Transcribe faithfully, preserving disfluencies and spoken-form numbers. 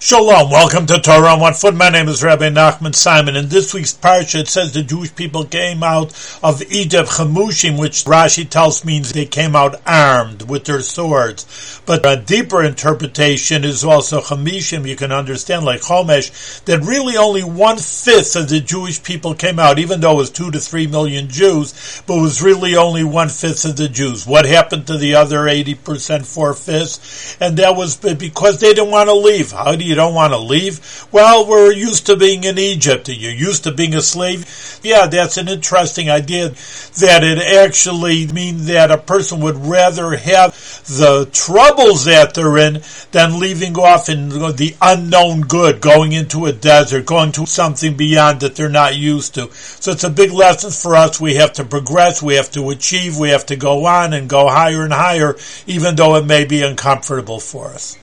Shalom, welcome to Torah on One Foot. My name is Rabbi Nachman Simon. In this week's parsha, it says the Jewish people came out of Egypt, Chemushim, which Rashi tells means they came out armed with their swords. But a deeper interpretation is also Chamishim, you can understand, like Chomesh, that really only one-fifth of the Jewish people came out, even though it was two to three million Jews, but it was really only one-fifth of the Jews. What happened to the other eighty percent, four-fifths? And that was because they didn't want to leave. How do you don't want to leave? Well, we're used to being in Egypt. You're used to being a slave. Yeah, that's an interesting idea, that it actually means that a person would rather have the troubles that they're in than leaving off in the unknown good, going into a desert, going to something beyond that they're not used to. So it's a big lesson for us. We have to progress, we have to achieve, we have to go on and go higher and higher, even though it may be uncomfortable for us.